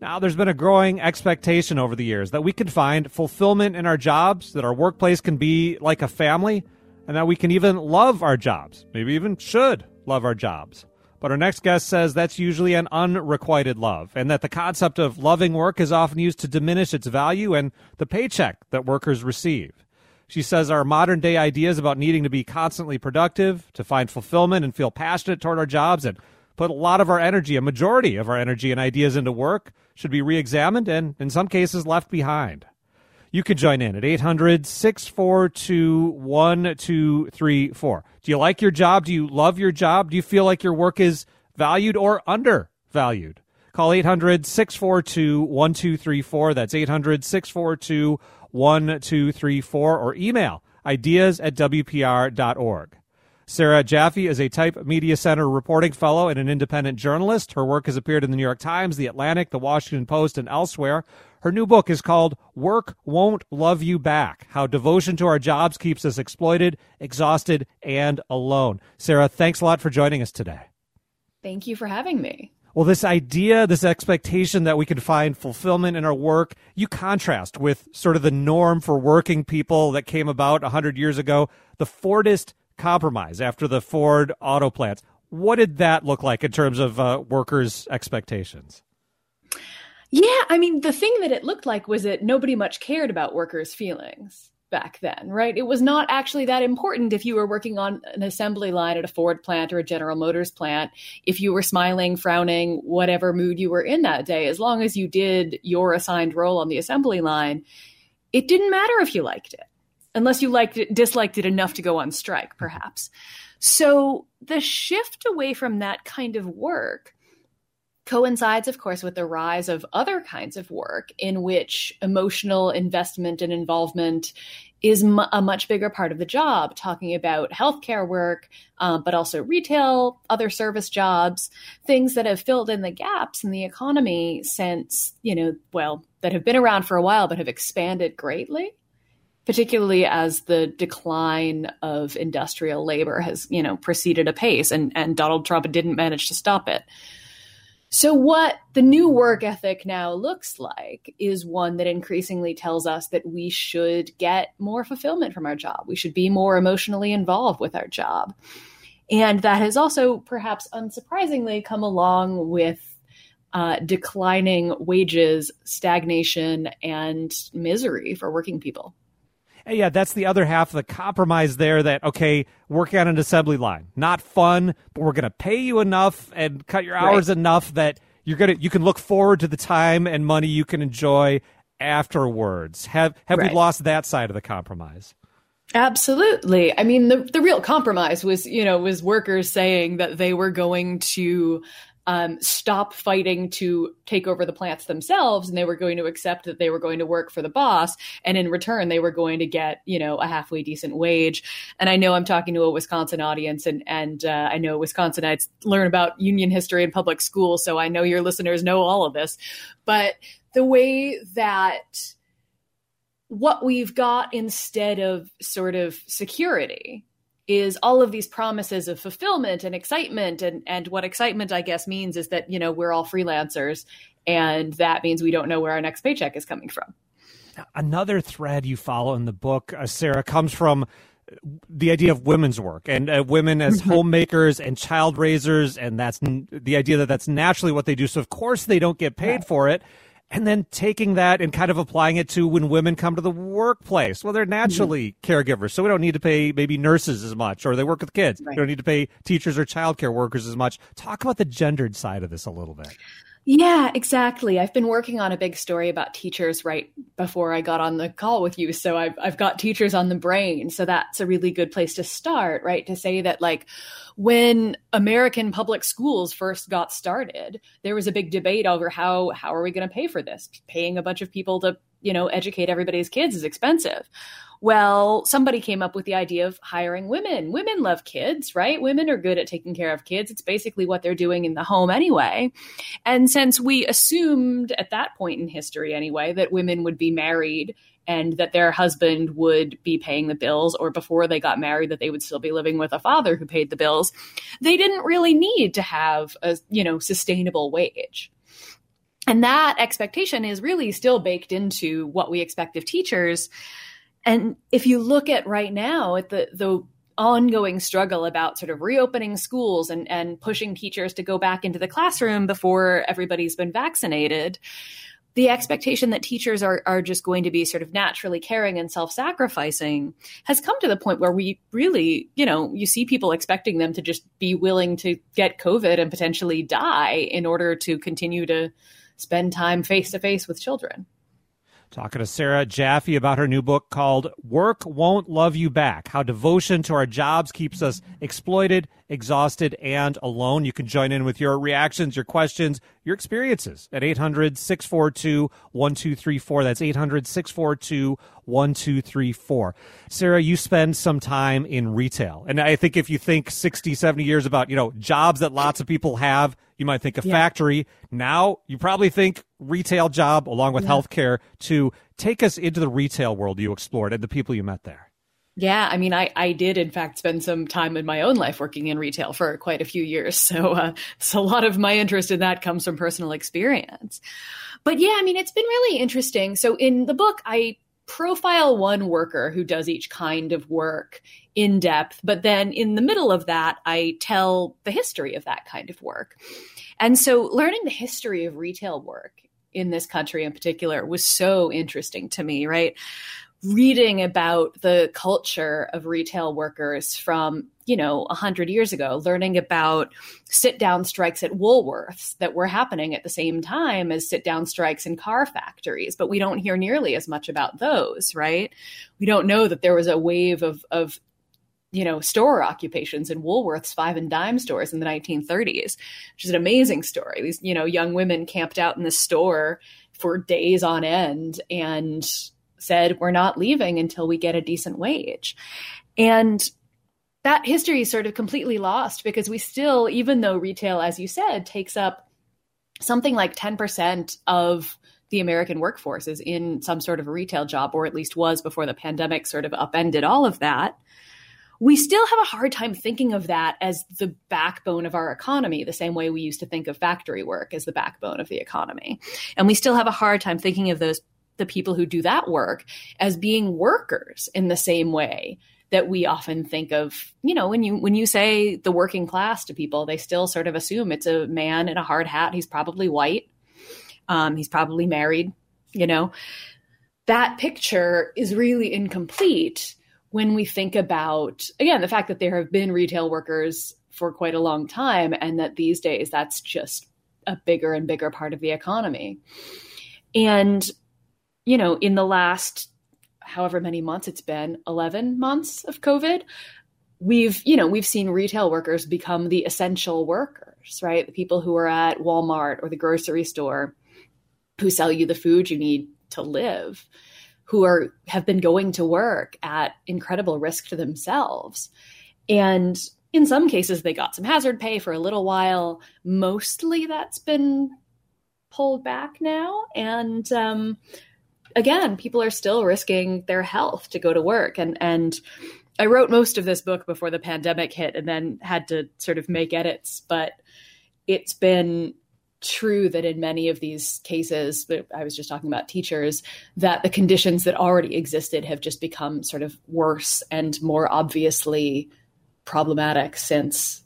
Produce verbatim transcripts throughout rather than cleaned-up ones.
Now, there's been a growing expectation over the years that we can find fulfillment in our jobs, that our workplace can be like a family, and that we can even love our jobs, maybe even should love our jobs. But our next guest says that's usually an unrequited love, and that the concept of loving work is often used to diminish its value and the paycheck that workers receive. She says our modern-day ideas about needing to be constantly productive, to find fulfillment and feel passionate toward our jobs, and put a lot of our energy, a majority of our energy and ideas into work, should be re-examined and, in some cases, left behind. You can join in at eight hundred, six four two, one two three four. Do you like your job? Do you love your job? Do you feel like your work is valued or undervalued? Call eight hundred, six four two, one two three four. That's eight hundred, six four two, one two three four. Or email ideas at w p r dot org. Sarah Jaffe is a Type Media Center reporting fellow and an independent journalist. Her work has appeared in the New York Times, The Atlantic, The Washington Post, and elsewhere. Her new book is called Work Won't Love You Back: How Devotion to Our Jobs Keeps Us Exploited, Exhausted, and Alone. Sarah, thanks a lot for joining us today. Thank you for having me. Well, this idea, this expectation that we can find fulfillment in our work, you contrast with sort of the norm for working people that came about one hundred years ago, the Fordist Compromise after the Ford auto plants. What did that look like in terms of uh, workers' expectations? Yeah, I mean, the thing that it looked like was that nobody much cared about workers' feelings back then, right? It was not actually that important if you were working on an assembly line at a Ford plant or a General Motors plant, if you were smiling, frowning, whatever mood you were in that day. As long as you did your assigned role on the assembly line, it didn't matter if you liked it. Unless you liked it, disliked it enough to go on strike, perhaps. So the shift away from that kind of work coincides, of course, with the rise of other kinds of work in which emotional investment and involvement is m- a much bigger part of the job, talking about healthcare work, um, but also retail, other service jobs, things that have filled in the gaps in the economy since, you know, well, that have been around for a while, but have expanded greatly, particularly as the decline of industrial labor has, you know, proceeded apace, and, and Donald Trump didn't manage to stop it. So what the new work ethic now looks like is one that increasingly tells us that we should get more fulfillment from our job. We should be more emotionally involved with our job. And that has also, perhaps unsurprisingly, come along with uh, declining wages, stagnation, and misery for working people. Yeah, that's the other half of the compromise there, that, okay, working on an assembly line, not fun, but we're going to pay you enough and cut your hours right. enough that you're going to, you can look forward to the time and money you can enjoy afterwards. Have have right. we lost that side of the compromise? Absolutely. I mean, the the real compromise was, you know, was workers saying that they were going to Um, stop fighting to take over the plants themselves, and they were going to accept that they were going to work for the boss, and in return they were going to get, you know, a halfway decent wage. And I know I'm talking to a Wisconsin audience, and and uh, I know Wisconsinites learn about union history in public school, so I know your listeners know all of this. But the way that what we've got instead of sort of security is all of these promises of fulfillment and excitement. And, and what excitement, I guess, means is that, you know, we're all freelancers, and that means we don't know where our next paycheck is coming from. Another thread you follow in the book, uh, Sarah, comes from the idea of women's work and uh, women as homemakers and child raisers. And that's n- the idea that that's naturally what they do. So, of course, they don't get paid yeah. for it. And then taking that and kind of applying it to when women come to the workplace. Well, they're naturally mm-hmm. caregivers, so we don't need to pay maybe nurses as much, or they work with kids. Right. We don't need to pay teachers or childcare workers as much. Talk about the gendered side of this a little bit. Yeah, exactly. I've been working on a big story about teachers right before I got on the call with you. So I've, I've got teachers on the brain. So that's a really good place to start, right? To say that, like, when American public schools first got started, there was a big debate over how, how are we going to pay for this? Paying a bunch of people to, you know, educate everybody's kids is expensive. Well, somebody came up with the idea of hiring women. Women love kids, right? Women are good at taking care of kids. It's basically what they're doing in the home anyway. And since we assumed at that point in history anyway, that women would be married and that their husband would be paying the bills, or before they got married, that they would still be living with a father who paid the bills, they didn't really need to have a, you know, sustainable wage. And that expectation is really still baked into what we expect of teachers. And if you look at right now at the, the ongoing struggle about sort of reopening schools and, and pushing teachers to go back into the classroom before everybody's been vaccinated, the expectation that teachers are, are just going to be sort of naturally caring and self-sacrificing has come to the point where we really, you know, you see people expecting them to just be willing to get COVID and potentially die in order to continue to spend time face-to-face with children. Talking to Sarah Jaffe about her new book called Work Won't Love You Back, How Devotion to Our Jobs Keeps Us Exploited, Exhausted, and Alone. You can join in with your reactions, your questions, your experiences at eight hundred, six four two, one two three four. That's eight hundred, six four two, one two three four. Sarah, you spend some time in retail. And I think if you think sixty, seventy years about, you know, jobs that lots of people have, you might think a yeah. factory. Now you probably think retail job along with yeah. healthcare. To take us into the retail world you explored and the people you met there. Yeah, I mean, I, I did, in fact, spend some time in my own life working in retail for quite a few years. So, uh, so a lot of my interest in that comes from personal experience. But yeah, I mean, it's been really interesting. So in the book, I profile one worker who does each kind of work in depth. But then in the middle of that, I tell the history of that kind of work. And so learning the history of retail work in this country in particular was so interesting to me, right? Reading about the culture of retail workers from, you know, a hundred years ago, learning about sit-down strikes at Woolworths that were happening at the same time as sit-down strikes in car factories, but we don't hear nearly as much about those, right? We don't know that there was a wave of, of, you know, store occupations in Woolworths five and dime stores in the nineteen thirties, which is an amazing story. These, you know, young women camped out in the store for days on end and said, we're not leaving until we get a decent wage. And that history is sort of completely lost because we still, even though retail, as you said, takes up something like ten percent of the American workforce is in some sort of a retail job, or at least was before the pandemic sort of upended all of that, we still have a hard time thinking of that as the backbone of our economy, the same way we used to think of factory work as the backbone of the economy. And we still have a hard time thinking of those the people who do that work as being workers in the same way that we often think of, you know, when you when you say the working class to people, they still sort of assume it's a man in a hard hat. He's probably white. Um, he's probably married, you know. That picture is really incomplete when we think about, again, the fact that there have been retail workers for quite a long time and that these days that's just a bigger and bigger part of the economy. And you know, in the last however many months it's been, eleven months of COVID, we've, you know, we've seen retail workers become the essential workers, right? The people who are at Walmart or the grocery store who sell you the food you need to live, who are have been going to work at incredible risk to themselves. And in some cases, they got some hazard pay for a little while. Mostly that's been pulled back now. And, um, again, people are still risking their health to go to work. And and I wrote most of this book before the pandemic hit and then had to sort of make edits. But it's been true that in many of these cases, I was just talking about teachers, that the conditions that already existed have just become sort of worse and more obviously problematic since.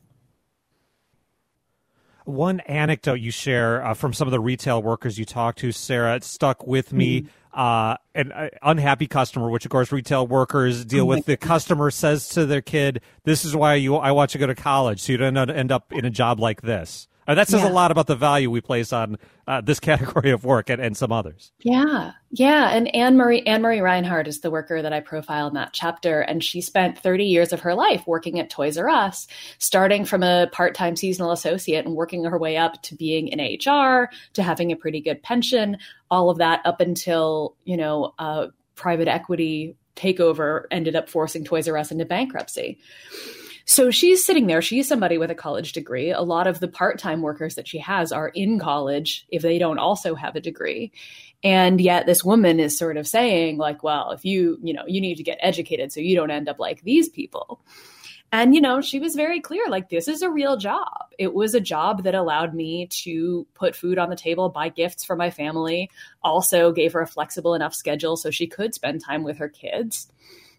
One anecdote you share uh, from some of the retail workers you talked to, Sarah, it stuck with me. Mm-hmm. Uh, an uh, unhappy customer, which of course retail workers deal oh with. The customer says to their kid, "This is why you I want you to go to college, so you don't end up in a job like this." Uh, that says yeah. a lot about the value we place on uh, this category of work and, and some others. Yeah, yeah. And Anne Marie Anne Marie Reinhardt is the worker that I profile in that chapter, and she spent thirty years of her life working at Toys R Us, starting from a part-time seasonal associate and working her way up to being in H R, to having a pretty good pension, all of that up until, you know, uh, private equity takeover ended up forcing Toys R Us into bankruptcy. So she's sitting there. She's somebody with a college degree. A lot of the part-time workers that she has are in college if they don't also have a degree. And yet this woman is sort of saying like, well, if you, you know, you need to get educated so you don't end up like these people. And, you know, she was very clear, like, this is a real job. It was a job that allowed me to put food on the table, buy gifts for my family, also gave her a flexible enough schedule so she could spend time with her kids.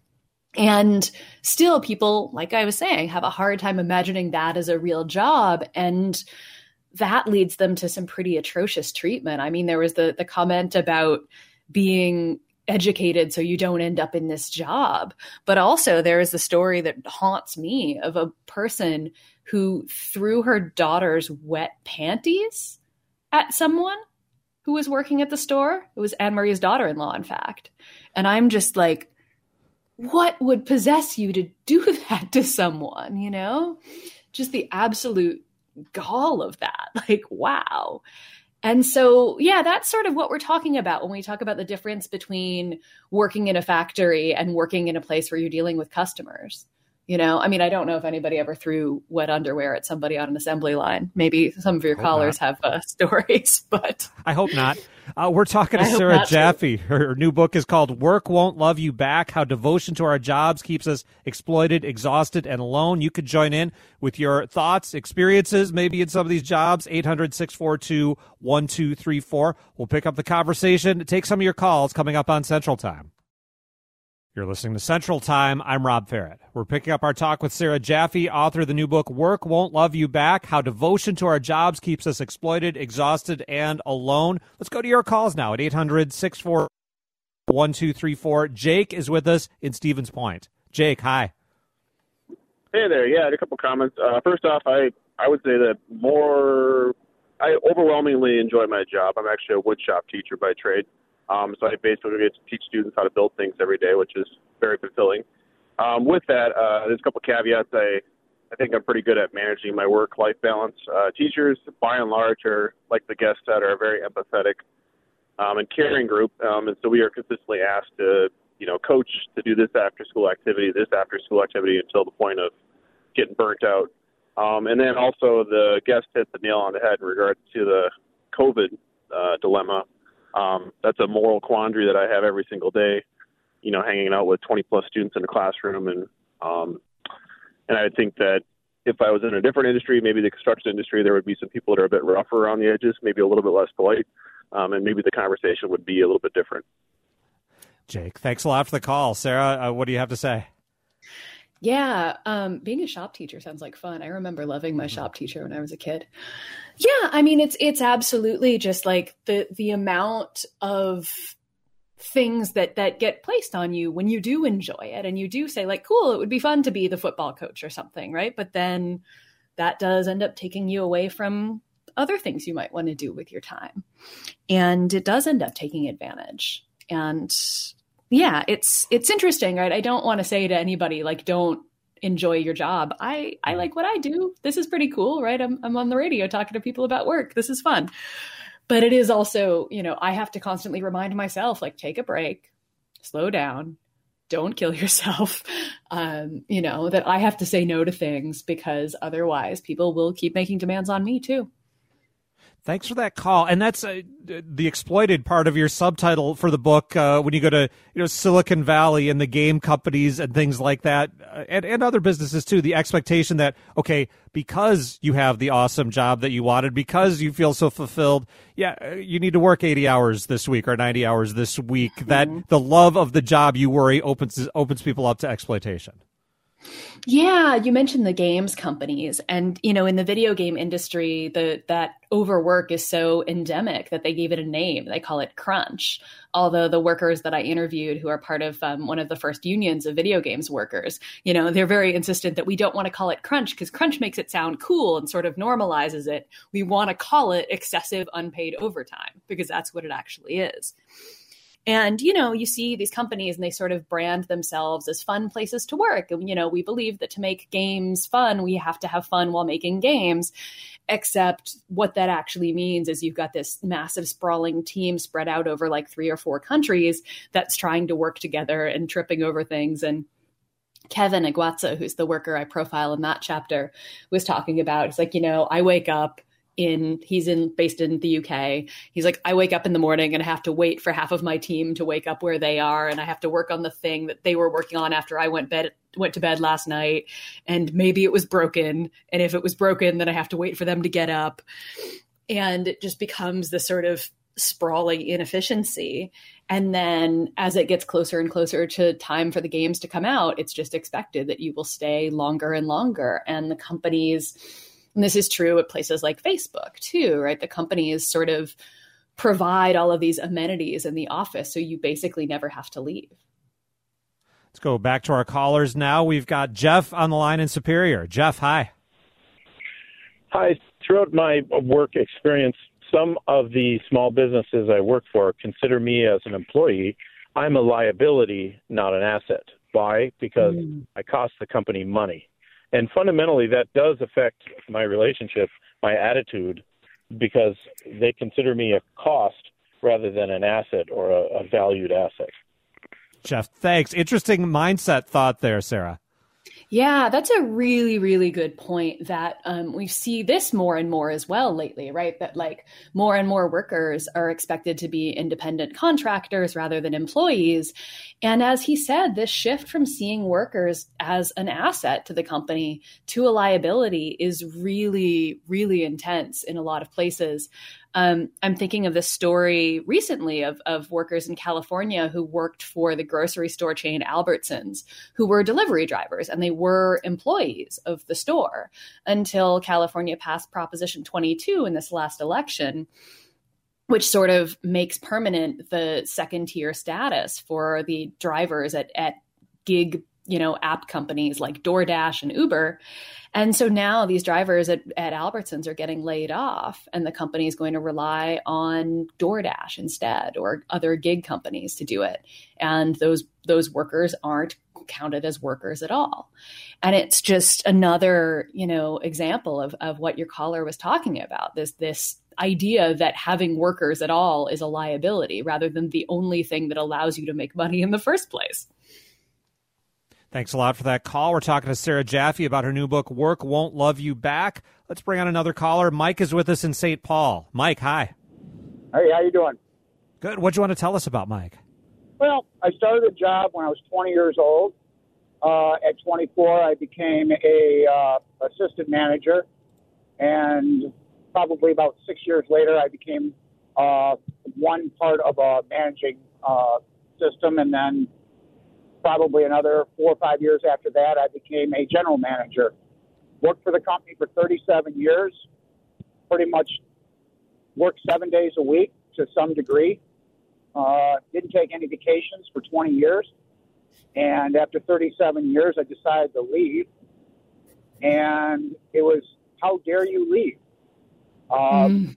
And still people, like I was saying, have a hard time imagining that as a real job. And that leads them to some pretty atrocious treatment. I mean, there was the the comment about being educated so you don't end up in this job. But also there is the story that haunts me of a person who threw her daughter's wet panties at someone who was working at the store. It was Anne Marie's daughter-in-law, in fact. And I'm just like, what would possess you to do that to someone, you know? Just the absolute gall of that. Like, wow. And so, yeah, that's sort of what we're talking about when we talk about the difference between working in a factory and working in a place where you're dealing with customers. You know, I mean, I don't know if anybody ever threw wet underwear at somebody on an assembly line. Maybe some of your Hope callers not. have uh, stories, but I hope not. Uh, we're talking to I hope Sarah not, too. Jaffe. Her new book is called Work Won't Love You Back, How Devotion to Our Jobs Keeps Us Exploited, Exhausted, and Alone. You could join in with your thoughts, experiences, maybe in some of these jobs, eight hundred, six four two, one two three four. We'll pick up the conversation, take some of your calls coming up on Central Time. You're listening to Central Time. I'm Rob Farrett. We're picking up our talk with Sarah Jaffe, author of the new book, Work Won't Love You Back, How Devotion to Our Jobs Keeps Us Exploited, Exhausted, and Alone. Let's go to your calls now at eight hundred, six four one two three four. Jake is with us in Stevens Point. Jake, hi. Hey there. Yeah, I had a couple comments. Uh, first off, I, I would say that more, I overwhelmingly enjoy my job. I'm actually a woodshop teacher by trade. Um, so I basically get to teach students how to build things every day, which is very fulfilling. Um, with that, uh, there's a couple caveats. I, I think I'm pretty good at managing my work-life balance. Uh, teachers, by and large, are, like the guest said, are a very empathetic um, and caring group. Um, and so we are consistently asked to, you know, coach to do this after-school activity, this after-school activity until the point of getting burnt out. Um, and then also the guest hit the nail on the head in regards to the COVID uh, dilemma. Um, that's a moral quandary that I have every single day, you know, hanging out with twenty plus students in a classroom. And, um, and I think that if I was in a different industry, maybe the construction industry, there would be some people that are a bit rougher around the edges, maybe a little bit less polite. Um, and maybe the conversation would be a little bit different. Jake, thanks a lot for the call. Sarah, uh, what do you have to say? Yeah, um, being a shop teacher sounds like fun. I remember loving my shop teacher when I was a kid. Yeah, I mean, it's it's absolutely just like the the amount of things that that get placed on you when you do enjoy it and you do say like, cool, it would be fun to be the football coach or something, right? But then that does end up taking you away from other things you might want to do with your time. And it does end up taking advantage. And yeah, it's it's interesting, right? I don't want to say to anybody, like, don't enjoy your job. I, I like what I do. This is pretty cool, right? I'm I'm on the radio talking to people about work. This is fun. But it is also, you know, I have to constantly remind myself, like, take a break, slow down, don't kill yourself. Um, you know, that I have to say no to things because otherwise people will keep making demands on me too. Thanks for that call. And that's uh, the exploited part of your subtitle for the book. Uh, when you go to, you know, Silicon Valley and the game companies and things like that, uh, and, and other businesses too, the expectation that, okay, because you have the awesome job that you wanted, because you feel so fulfilled, yeah, uh, you need to work eighty hours this week or ninety hours this week. Mm-hmm. That the love of the job you worry opens opens people up to exploitation. Yeah, you mentioned the games companies, and you know, in the video game industry, the that overwork is so endemic that they gave it a name. They call it crunch. Although the workers that I interviewed, who are part of um, one of the first unions of video games workers, you know, they're very insistent that we don't want to call it crunch because crunch makes it sound cool and sort of normalizes it. We want to call it excessive unpaid overtime because that's what it actually is. And, you know, you see these companies and they sort of brand themselves as fun places to work. And, you know, we believe that to make games fun, we have to have fun while making games. Except what that actually means is you've got this massive sprawling team spread out over like three or four countries that's trying to work together and tripping over things. And Kevin Iguatza, who's the worker I profile in that chapter, was talking about, it's like, you know, I wake up in, he's in based in the U K. He's like, I wake up in the morning and I have to wait for half of my team to wake up where they are. And I have to work on the thing that they were working on after I went bed, went to bed last night. And maybe it was broken. And if it was broken, then I have to wait for them to get up. And it just becomes this sort of sprawling inefficiency. And then as it gets closer and closer to time for the games to come out, it's just expected that you will stay longer and longer. And the companies, and this is true at places like Facebook too, right? The companies sort of provide all of these amenities in the office, so you basically never have to leave. Let's go back to our callers now. We've got Jeff on the line in Superior. Jeff, hi. Hi. Throughout my work experience, some of the small businesses I work for consider me as an employee. I'm a liability, not an asset. Why? Because mm. I cost the company money. And fundamentally, that does affect my relationship, my attitude, because they consider me a cost rather than an asset or a, a valued asset. Jeff, thanks. Interesting mindset thought there, Sarah. Yeah, that's a really, really good point that um, we see this more and more as well lately, right? That like more and more workers are expected to be independent contractors rather than employees. And as he said, this shift from seeing workers as an asset to the company to a liability is really, really intense in a lot of places. Um, I'm thinking of this story recently of, of workers in California who worked for the grocery store chain Albertsons, who were delivery drivers, and they were employees of the store until California passed Proposition twenty-two in this last election, which sort of makes permanent the second tier status for the drivers at, at gig, you know, app companies like DoorDash and Uber. And so now these drivers at, at Albertsons are getting laid off, and the company is going to rely on DoorDash instead, or other gig companies to do it. And those those workers aren't counted as workers at all. And it's just another, you know, example of, of what your caller was talking about, this this idea that having workers at all is a liability rather than the only thing that allows you to make money in the first place. Thanks a lot for that call. We're talking to Sarah Jaffe about her new book, Work Won't Love You Back. Let's bring on another caller. Mike is with us in Saint Paul. Mike, hi. Hey, how you doing? Good. What do you want to tell us about Mike? Well, I started a job when I was twenty years old. Uh, at twenty-four, I became a uh, assistant manager, and probably about six years later, I became uh, one part of a managing uh, system, and then probably another four or five years after that, I became a general manager. Worked for the company for thirty-seven years, pretty much worked seven days a week to some degree. Uh, didn't take any vacations for twenty years. And after thirty-seven years, I decided to leave. And it was, how dare you leave? Um, mm.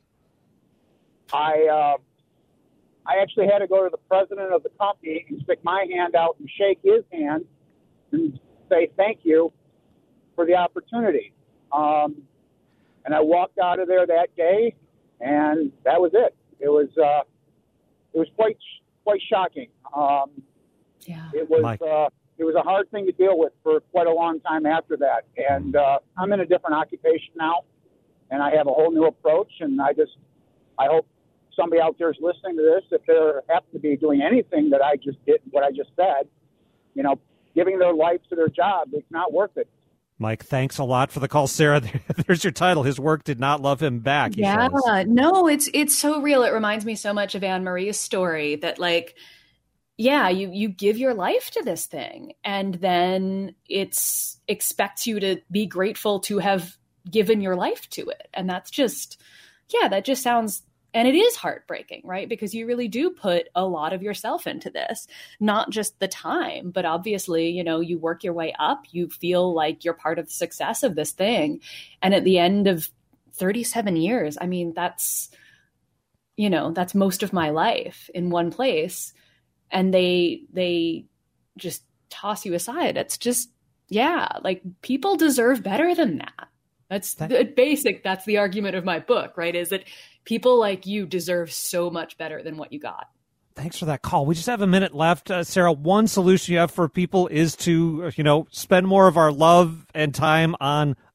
I uh, I actually had to go to the president of the company and stick my hand out and shake his hand and say thank you for the opportunity. Um, and I walked out of there that day, and that was it. It was uh, it was quite quite shocking. Um, yeah, it was uh, it was a hard thing to deal with for quite a long time after that. And uh, I'm in a different occupation now, and I have a whole new approach. And I just I hope somebody out there is listening to this, if they happen to be doing anything that I just did, what I just said, you know, giving their life to their job, it's not worth it. Mike, thanks a lot for the call. Sarah, there's your title. His work did not love him back. Yeah, says. no, it's it's so real. It reminds me so much of Anne Marie's story that, like, yeah, you you give your life to this thing, and then it's expects you to be grateful to have given your life to it. And that's just, yeah, that just sounds, and it is heartbreaking, right? Because you really do put a lot of yourself into this, not just the time, but obviously, you know, you work your way up, you feel like you're part of the success of this thing. And at the end of thirty-seven years, I mean, that's, you know, that's most of my life in one place. And they, they just toss you aside. It's just, yeah, like people deserve better than that. That's that- the basic, that's the argument of my book, right? Is that people like you deserve so much better than what you got. Thanks for that call. We just have a minute left. Uh, Sarah, one solution you have for people is to, you know, spend more of our love and time on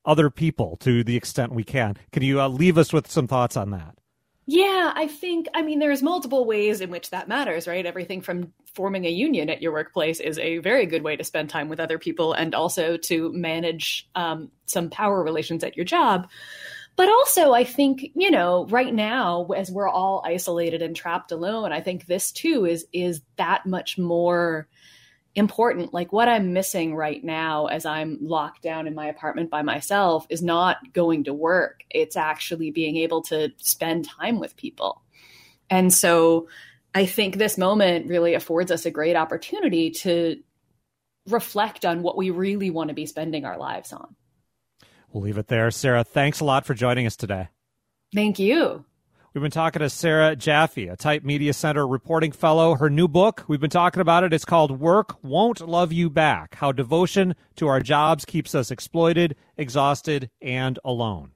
other people to the extent we can. Can you uh, leave us with some thoughts on that? Yeah, I think, I mean, there's multiple ways in which that matters, right? Everything from forming a union at your workplace is a very good way to spend time with other people and also to manage um, some power relations at your job. But also, I think, you know, right now, as we're all isolated and trapped alone, I think this too is is that much more important. Like what I'm missing right now as I'm locked down in my apartment by myself is not going to work. It's actually being able to spend time with people. And so I think this moment really affords us a great opportunity to reflect on what we really want to be spending our lives on. We'll leave it there. Sarah, thanks a lot for joining us today. Thank you. We've been talking to Sarah Jaffe, a Type Media Center reporting fellow. Her new book, we've been talking about it. It's called Work Won't Love You Back: How Devotion to Our Jobs Keeps Us Exploited, Exhausted, and Alone.